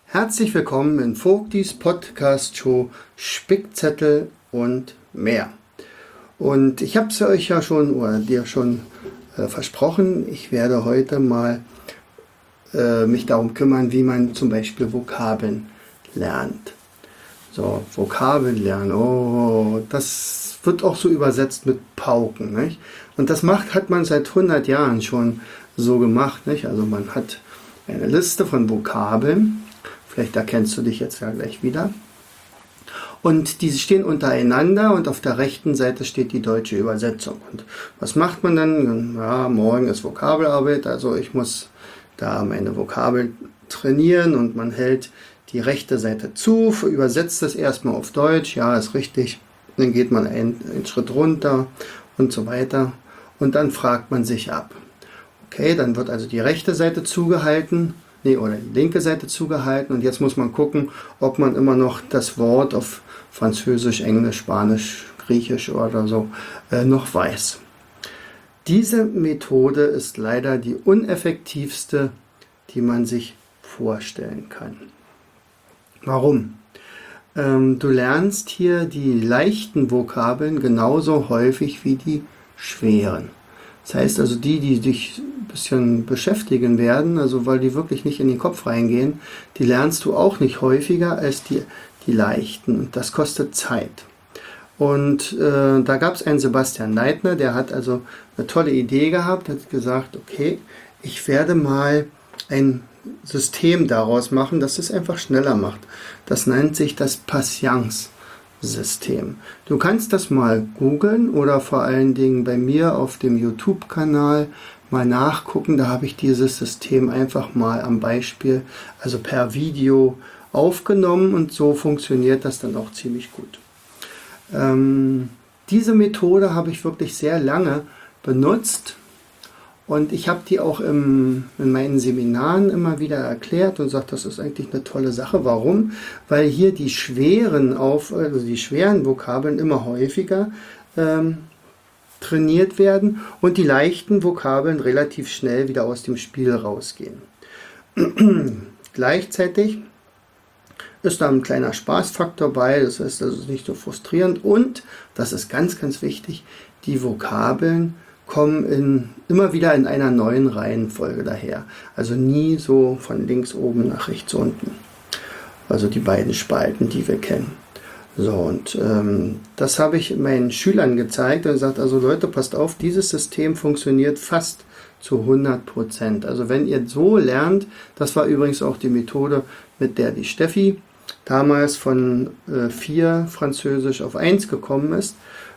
Herzlich willkommen in Vogtis Podcast-Show Spickzettel und mehr. Und ich habe es euch ja schon oder dir schon versprochen, ich werde heute mal mich darum kümmern, wie man zum Beispiel Vokabeln lernt. So, Vokabeln lernen, oh, das wird auch so übersetzt mit Pauken, nicht? Und das hat man seit 100 Jahren schon so gemacht, nicht? Also man hat eine Liste von Vokabeln, vielleicht erkennst du dich jetzt ja gleich wieder. Und diese stehen untereinander und auf der rechten Seite steht die deutsche Übersetzung. Und was macht man dann? Ja, morgen ist Vokabelarbeit, also ich muss da meine Vokabeln trainieren und man hält die rechte Seite zu, übersetzt das erstmal auf Deutsch, ja, ist richtig. Dann geht man einen Schritt runter und so weiter. Und dann fragt man sich ab. Okay, dann wird also die rechte Seite zugehalten, oder die linke Seite zugehalten. Und jetzt muss man gucken, ob man immer noch das Wort auf Französisch, Englisch, Spanisch, Griechisch oder so noch weiß. Diese Methode ist leider die uneffektivste, die man sich vorstellen kann. Warum? Du lernst hier die leichten Vokabeln genauso häufig wie die schweren. Das heißt also, die dich ein bisschen beschäftigen werden, also weil die wirklich nicht in den Kopf reingehen, die lernst du auch nicht häufiger als die leichten. Und das kostet Zeit. Und da gab es einen Sebastian Leitner, der hat also eine tolle Idee gehabt, hat gesagt, okay, ich werde mal ein System daraus machen, das es einfach schneller macht. Das nennt sich das Patience-System. Du kannst das mal googeln oder vor allen Dingen bei mir auf dem YouTube-Kanal mal nachgucken. Da habe ich dieses System einfach mal am Beispiel, also per Video aufgenommen und so funktioniert das dann auch ziemlich gut. Diese Methode habe ich wirklich sehr lange benutzt. Und ich habe die auch in meinen Seminaren immer wieder erklärt und gesagt, das ist eigentlich eine tolle Sache. Warum? Weil hier die schweren Vokabeln immer häufiger trainiert werden und die leichten Vokabeln relativ schnell wieder aus dem Spiel rausgehen. Gleichzeitig ist da ein kleiner Spaßfaktor bei, das heißt, das ist nicht so frustrierend und, das ist ganz, ganz wichtig, die Vokabeln kommen immer wieder in einer neuen Reihenfolge daher. Also nie so von links oben nach rechts unten. Also die beiden Spalten, die wir kennen. So, und das habe ich meinen Schülern gezeigt und gesagt, also Leute, passt auf, dieses System funktioniert fast zu 100%. Also wenn ihr so lernt, das war übrigens auch die Methode, mit der die Steffi damals von 4 Französisch auf 1 gekommen ist.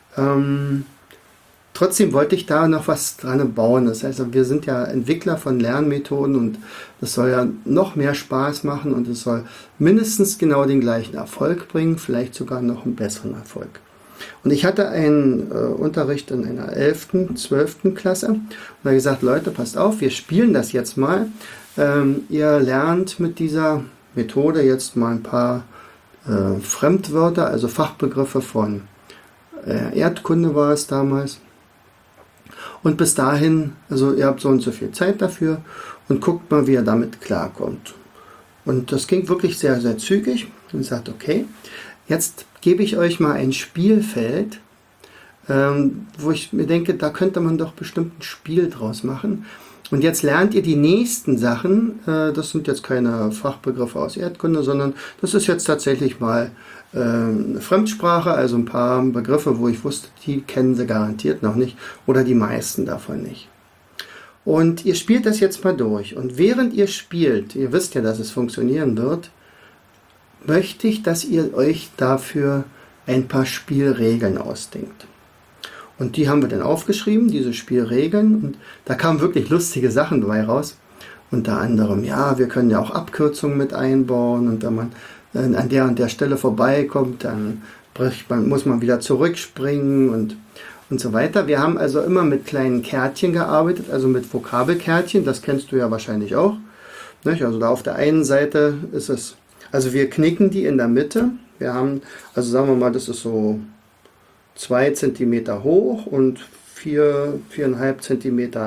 Trotzdem wollte ich da noch was dran bauen. Das heißt, wir sind ja Entwickler von Lernmethoden und das soll ja noch mehr Spaß machen und es soll mindestens genau den gleichen Erfolg bringen, vielleicht sogar noch einen besseren Erfolg. Und ich hatte einen Unterricht in einer 11., 12. Klasse und habe gesagt, Leute, passt auf, wir spielen das jetzt mal. Ihr lernt mit dieser Methode jetzt mal ein paar Fremdwörter, also Fachbegriffe von Erdkunde war es damals. Und bis dahin, also ihr habt so und so viel Zeit dafür und guckt mal, wie ihr damit klarkommt. Und das ging wirklich sehr, sehr zügig und sagt, okay, jetzt gebe ich euch mal ein Spielfeld, wo ich mir denke, da könnte man doch bestimmt ein Spiel draus machen. Und jetzt lernt ihr die nächsten Sachen, das sind jetzt keine Fachbegriffe aus Erdkunde, sondern das ist jetzt tatsächlich mal eine Fremdsprache, also ein paar Begriffe, wo ich wusste, die kennen sie garantiert noch nicht oder die meisten davon nicht. Und ihr spielt das jetzt mal durch. Und während ihr spielt, ihr wisst ja, dass es funktionieren wird, möchte ich, dass ihr euch dafür ein paar Spielregeln ausdenkt. Und die haben wir dann aufgeschrieben, diese Spielregeln. Und da kamen wirklich lustige Sachen dabei raus. Unter anderem, ja, wir können ja auch Abkürzungen mit einbauen. Und wenn man an der und der Stelle vorbeikommt, dann muss man wieder zurückspringen und so weiter. Wir haben also immer mit kleinen Kärtchen gearbeitet, also mit Vokabelkärtchen. Das kennst du ja wahrscheinlich auch. Also da auf der einen Seite ist es, also wir knicken die in der Mitte. Wir haben, also sagen wir mal, das ist so 2 cm hoch und 4,5 cm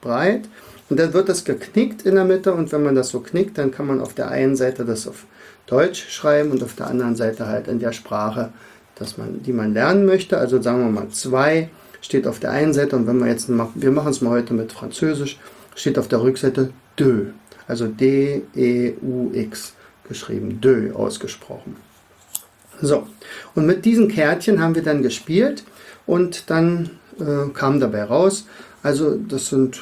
breit. Und dann wird das geknickt in der Mitte und wenn man das so knickt, dann kann man auf der einen Seite das auf Deutsch schreiben und auf der anderen Seite halt in der Sprache, die man lernen möchte. Also sagen wir mal 2 steht auf der einen Seite und wenn wir jetzt, wir machen es mal heute mit Französisch, steht auf der Rückseite deux, also D-E-U-X geschrieben, deux ausgesprochen. So, und mit diesen Kärtchen haben wir dann gespielt und dann kam dabei raus, also das sind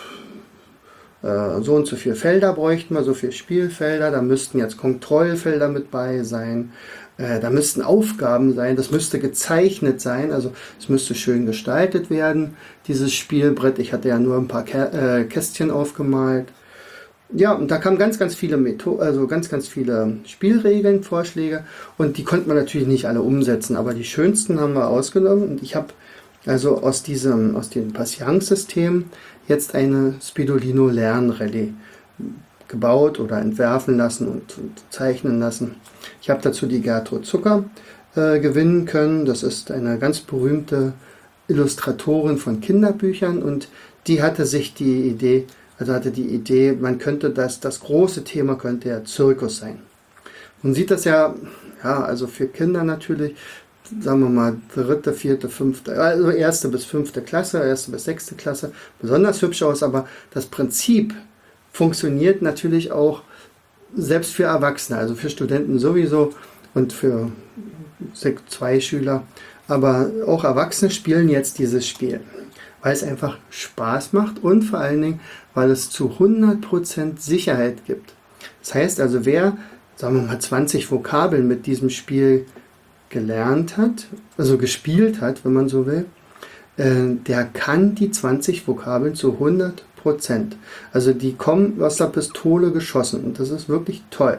so und so viele Felder bräuchten wir, so viele Spielfelder, da müssten jetzt Kontrollfelder mit bei sein, da müssten Aufgaben sein, das müsste gezeichnet sein, also es müsste schön gestaltet werden, dieses Spielbrett. Ich hatte ja nur ein paar Kästchen aufgemalt. Ja, und da kamen ganz viele ganz viele Spielregeln, Vorschläge und die konnte man natürlich nicht alle umsetzen, aber die schönsten haben wir ausgenommen und ich habe also aus dem Passions-System jetzt eine Spidolino Lernrallye gebaut oder entwerfen lassen und zeichnen lassen. Ich habe dazu die Gertrud Zucker gewinnen können. Das ist eine ganz berühmte Illustratorin von Kinderbüchern und die hatte die Idee, man könnte das große Thema könnte ja Zirkus sein. Man sieht das ja, also für Kinder natürlich, sagen wir mal 3., 4., 5., also 1. bis 5. Klasse, 1. bis 6. Klasse, besonders hübsch aus, aber das Prinzip funktioniert natürlich auch selbst für Erwachsene, also für Studenten sowieso und für 2 Schüler, aber auch Erwachsene spielen jetzt dieses Spiel, weil es einfach Spaß macht und vor allen Dingen, weil es zu 100% Sicherheit gibt. Das heißt also, wer, sagen wir mal 20 Vokabeln mit diesem Spiel gelernt hat, also gespielt hat, wenn man so will, der kann die 20 Vokabeln zu 100%. Also die kommen aus der Pistole geschossen und das ist wirklich toll.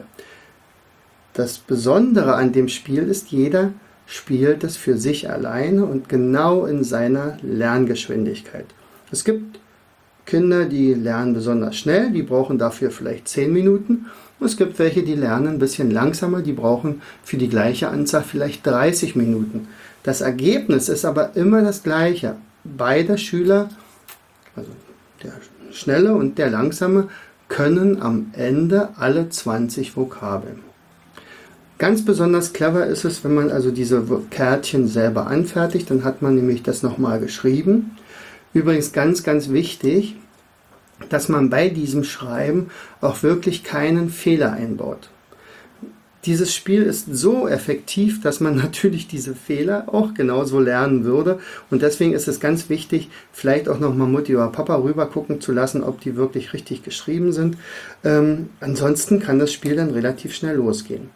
Das Besondere an dem Spiel ist, jeder spielt es für sich alleine und genau in seiner Lerngeschwindigkeit. Es gibt Kinder, die lernen besonders schnell, die brauchen dafür vielleicht 10 Minuten. Und es gibt welche, die lernen ein bisschen langsamer, die brauchen für die gleiche Anzahl vielleicht 30 Minuten. Das Ergebnis ist aber immer das gleiche. Beide Schüler, also der Schnelle und der Langsame, können am Ende alle 20 Vokabeln. Ganz besonders clever ist es, wenn man also diese Kärtchen selber anfertigt, dann hat man nämlich das nochmal geschrieben. Übrigens ganz wichtig, dass man bei diesem Schreiben auch wirklich keinen Fehler einbaut. Dieses Spiel ist so effektiv, dass man natürlich diese Fehler auch genauso lernen würde und deswegen ist es ganz wichtig, vielleicht auch nochmal Mutti oder Papa rüber gucken zu lassen, ob die wirklich richtig geschrieben sind. Ansonsten kann das Spiel dann relativ schnell losgehen.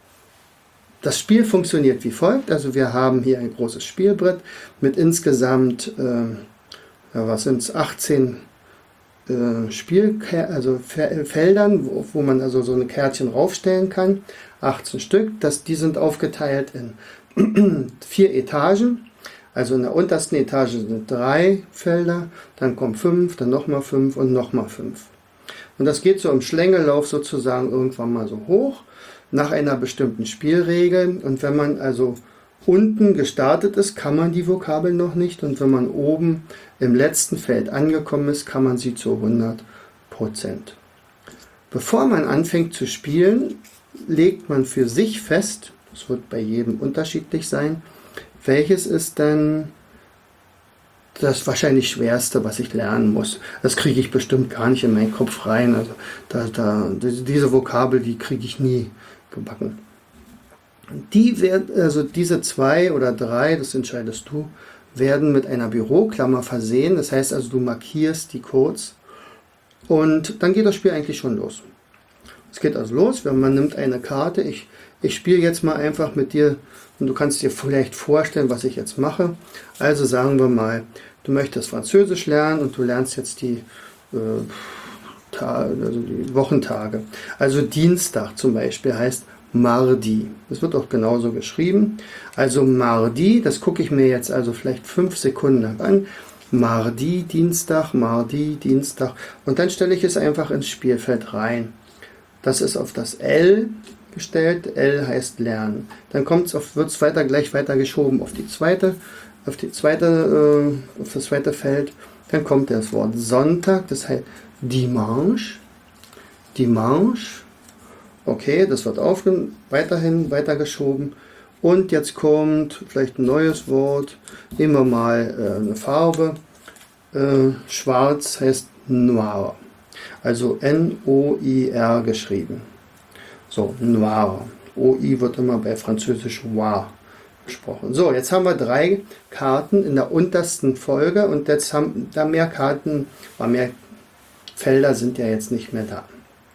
Das Spiel funktioniert wie folgt, also wir haben hier ein großes Spielbrett mit insgesamt 18 Feldern, wo man also so eine Kärtchen raufstellen kann. 18 Stück. Die sind aufgeteilt in 4 Etagen. Also in der untersten Etage sind 3 Felder, dann kommen 5, dann nochmal 5 und nochmal 5. Und das geht so im Schlängellauf sozusagen irgendwann mal so hoch, nach einer bestimmten Spielregel. Und wenn man also unten gestartet ist, kann man die Vokabeln noch nicht. Und wenn man oben im letzten Feld angekommen ist, kann man sie zu 100%. Bevor man anfängt zu spielen, legt man für sich fest, das wird bei jedem unterschiedlich sein, welches ist dann das wahrscheinlich Schwerste, was ich lernen muss. Das kriege ich bestimmt gar nicht in meinen Kopf rein. Also diese Vokabel, die kriege ich nie gebacken. Diese 2 oder 3, das entscheidest du, werden mit einer Büroklammer versehen. Das heißt also, du markierst die Codes und dann geht das Spiel eigentlich schon los. Es geht also los, wenn man nimmt eine Karte. Ich spiele jetzt mal einfach mit dir und du kannst dir vielleicht vorstellen, was ich jetzt mache. Also sagen wir mal, du möchtest Französisch lernen und du lernst jetzt die Wochentage. Also Dienstag zum Beispiel heißt Mardi. Das wird auch genauso geschrieben. Also Mardi, das gucke ich mir jetzt also vielleicht 5 Sekunden lang an. Mardi, Dienstag und dann stelle ich es einfach ins Spielfeld rein. Das ist auf das L gestellt. L heißt Lernen. Dann wird es gleich weiter geschoben auf das zweite Feld. Dann kommt das Wort Sonntag, das heißt Dimanche. Dimanche. Okay, das wird weiterhin weitergeschoben. Und jetzt kommt vielleicht ein neues Wort. Nehmen wir mal eine Farbe. Schwarz heißt Noir. Also N-O-I-R geschrieben. So, Noir. O-I wird immer bei Französisch Noir gesprochen. So, jetzt haben wir 3 Karten in der untersten Folge und jetzt haben da mehr Karten, aber mehr Felder sind ja jetzt nicht mehr da.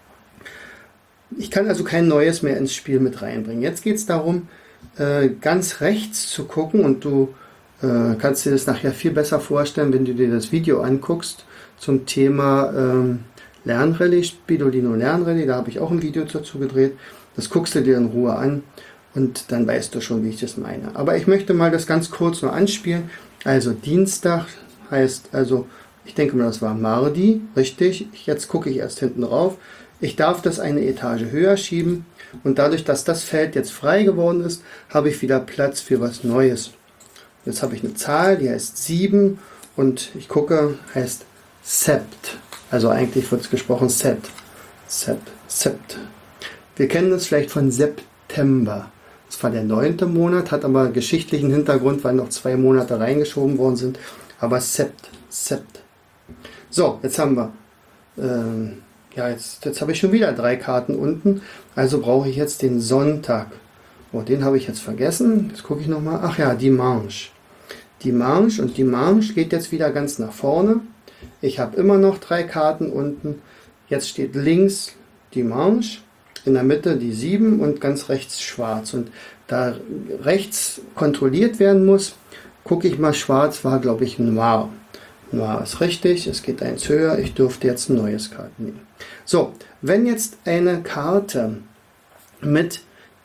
Ich kann also kein Neues mehr ins Spiel mit reinbringen. Jetzt geht es darum, ganz rechts zu gucken und du kannst dir das nachher viel besser vorstellen, wenn du dir das Video anguckst zum Thema Lernrallye, Spidolino Lernrallye. Da habe ich auch ein Video dazu gedreht. Das guckst du dir in Ruhe an und dann weißt du schon, wie ich das meine. Aber ich möchte mal das ganz kurz nur anspielen. Also Dienstag heißt, also ich denke mal, das war Mardi, richtig. Jetzt gucke ich erst hinten drauf. Ich darf das eine Etage höher schieben und dadurch, dass das Feld jetzt frei geworden ist, habe ich wieder Platz für was Neues. Jetzt habe ich eine Zahl, die heißt 7 und ich gucke, heißt Sept. Also eigentlich wird es gesprochen Sept. Sept. Wir kennen das vielleicht von September. Das war der 9. Monat, hat aber geschichtlichen Hintergrund, weil noch 2 Monate reingeschoben worden sind. Aber Sept. So, jetzt haben wir, jetzt habe ich schon wieder 3 Karten unten. Also brauche ich jetzt den Sonntag. Oh, den habe ich jetzt vergessen. Jetzt gucke ich nochmal. Ach ja, Dimanche. Dimanche und Dimanche geht jetzt wieder ganz nach vorne. Ich habe immer noch 3 Karten unten. Jetzt steht links Dimanche, in der Mitte die 7 und ganz rechts schwarz. Und da rechts kontrolliert werden muss, gucke ich mal, schwarz war glaube ich Noir. Noir ist richtig, es geht eins höher, ich dürfte jetzt ein neues Karten nehmen. So, wenn jetzt eine Karte mit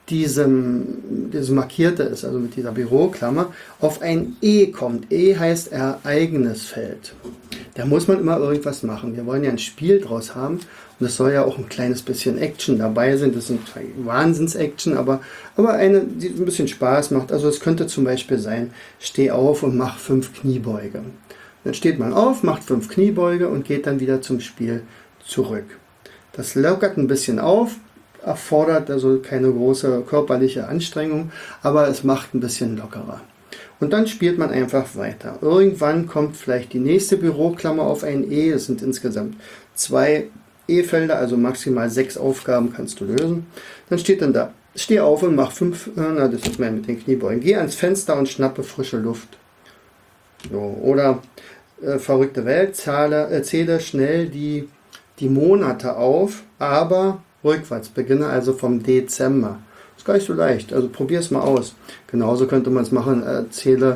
diesem markierte ist, also mit dieser Büroklammer, auf ein E kommt. E heißt Ereignisfeld. Da muss man immer irgendwas machen. Wir wollen ja ein Spiel draus haben und es soll ja auch ein kleines bisschen Action dabei sein. Das sind Wahnsinns-Action, aber eine, die ein bisschen Spaß macht. Also es könnte zum Beispiel sein, steh auf und mach 5 Kniebeuge. Dann steht man auf, macht 5 Kniebeuge und geht dann wieder zum Spiel zurück. Das lockert ein bisschen auf, erfordert also keine große körperliche Anstrengung, aber es macht ein bisschen lockerer. Und dann spielt man einfach weiter. Irgendwann kommt vielleicht die nächste Büroklammer auf ein E. Es sind insgesamt 2 E-Felder, also maximal 6 Aufgaben kannst du lösen. Dann steht dann da, steh auf und mach 5, das ist mehr mit den Kniebeugen. Geh ans Fenster und schnappe frische Luft. So, oder verrückte Welt, zähle schnell die Monate auf, aber rückwärts, beginne also vom Dezember. Ist gar nicht so leicht, also probier es mal aus. Genauso könnte man es machen, zähle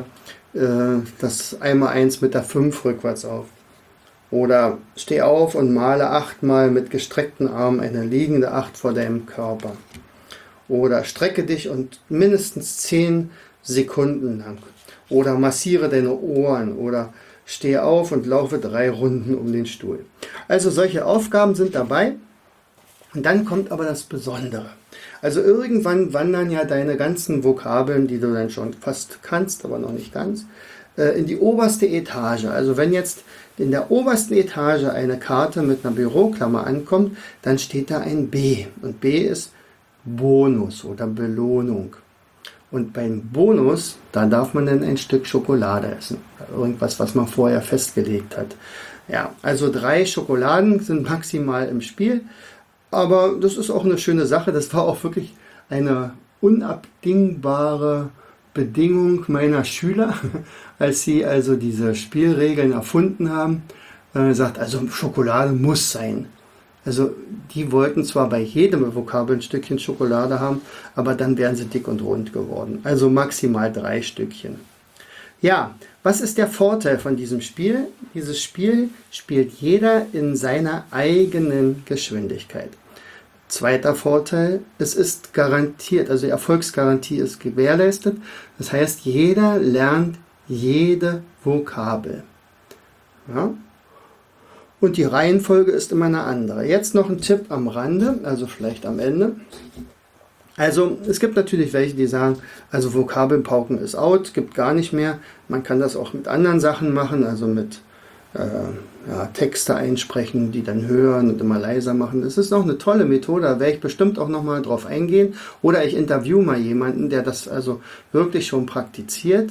das 1x1 mit der 5 rückwärts auf. Oder steh auf und male 8-mal mit gestreckten Armen eine liegende 8 vor deinem Körper. Oder strecke dich und mindestens 10 Sekunden lang. Oder massiere deine Ohren. Oder steh auf und laufe 3 Runden um den Stuhl. Also solche Aufgaben sind dabei. Und dann kommt aber das Besondere. Also irgendwann wandern ja deine ganzen Vokabeln, die du dann schon fast kannst, aber noch nicht ganz, in die oberste Etage. Also wenn jetzt in der obersten Etage eine Karte mit einer Büroklammer ankommt, dann steht da ein B. Und B ist Bonus oder Belohnung. Und beim Bonus, da darf man dann ein Stück Schokolade essen. Irgendwas, was man vorher festgelegt hat. Ja, also 3 Schokoladen sind maximal im Spiel. Aber das ist auch eine schöne Sache. Das war auch wirklich eine unabdingbare Bedingung meiner Schüler, als sie also diese Spielregeln erfunden haben. Sagt, also Schokolade muss sein. Also die wollten zwar bei jedem Vokabel ein Stückchen Schokolade haben, aber dann wären sie dick und rund geworden. Also maximal 3 Stückchen. Ja, was ist der Vorteil von diesem Spiel? Dieses Spiel spielt jeder in seiner eigenen Geschwindigkeit. Zweiter Vorteil, es ist garantiert, also die Erfolgsgarantie ist gewährleistet. Das heißt, jeder lernt jede Vokabel. Ja? Und die Reihenfolge ist immer eine andere. Jetzt noch ein Tipp am Rande, also vielleicht am Ende. Also es gibt natürlich welche, die sagen, also Vokabelpauken ist out, gibt gar nicht mehr. Man kann das auch mit anderen Sachen machen, also mit Texte einsprechen, die dann hören und immer leiser machen. Das ist noch eine tolle Methode, da werde ich bestimmt auch nochmal drauf eingehen. Oder ich interview mal jemanden, der das also wirklich schon praktiziert.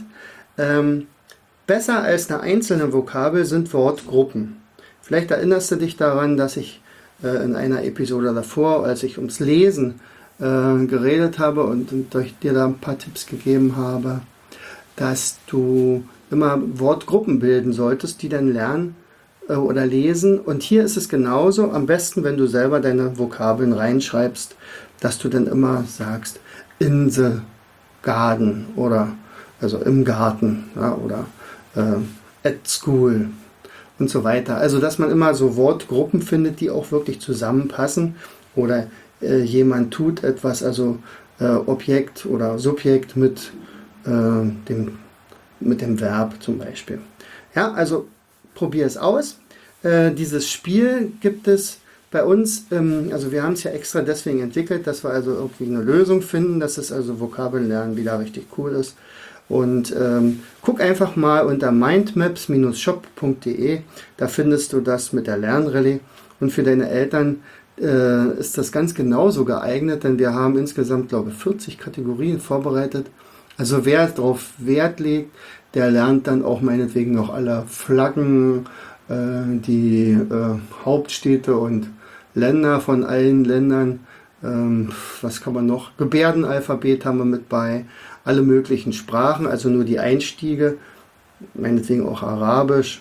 Besser als eine einzelne Vokabel sind Wortgruppen. Vielleicht erinnerst du dich daran, dass ich in einer Episode davor, als ich ums Lesen geredet habe und dir da ein paar Tipps gegeben habe, dass du immer Wortgruppen bilden solltest, die dann lernen oder lesen. Und hier ist es genauso. Am besten, wenn du selber deine Vokabeln reinschreibst, dass du dann immer sagst, in the garden oder also im Garten, ja, oder at school und so weiter. Also, dass man immer so Wortgruppen findet, die auch wirklich zusammenpassen, oder jemand tut etwas, also Objekt oder Subjekt mit dem Verb zum Beispiel. Ja, also probier es aus. Dieses Spiel gibt es bei uns, also wir haben es ja extra deswegen entwickelt, dass wir also irgendwie eine Lösung finden, dass es also Vokabellernen wieder richtig cool ist. Und guck einfach mal unter mindmaps-shop.de, da findest du das mit der Lernrallye. Und für deine Eltern ist das ganz genauso geeignet, denn wir haben insgesamt, glaube ich, 40 Kategorien vorbereitet. Also wer darauf Wert legt, der lernt dann auch meinetwegen noch alle Flaggen, die Hauptstädte und Länder von allen Ländern. Was kann man noch? Gebärdenalphabet haben wir mit bei. Alle möglichen Sprachen, also nur die Einstiege, meinetwegen auch Arabisch,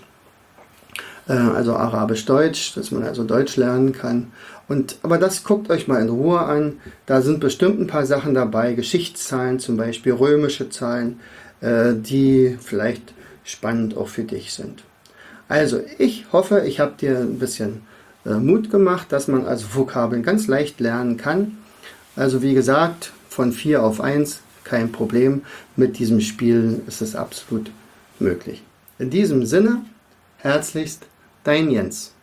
also Arabisch-Deutsch, dass man also Deutsch lernen kann. Aber das guckt euch mal in Ruhe an. Da sind bestimmt ein paar Sachen dabei, Geschichtszahlen zum Beispiel, römische Zahlen, die vielleicht spannend auch für dich sind. Also ich hoffe, ich habe dir ein bisschen Mut gemacht, dass man also Vokabeln ganz leicht lernen kann. Also wie gesagt, von 4 auf 1, kein Problem. Mit diesem Spiel ist es absolut möglich. In diesem Sinne, herzlichst, dein Jens.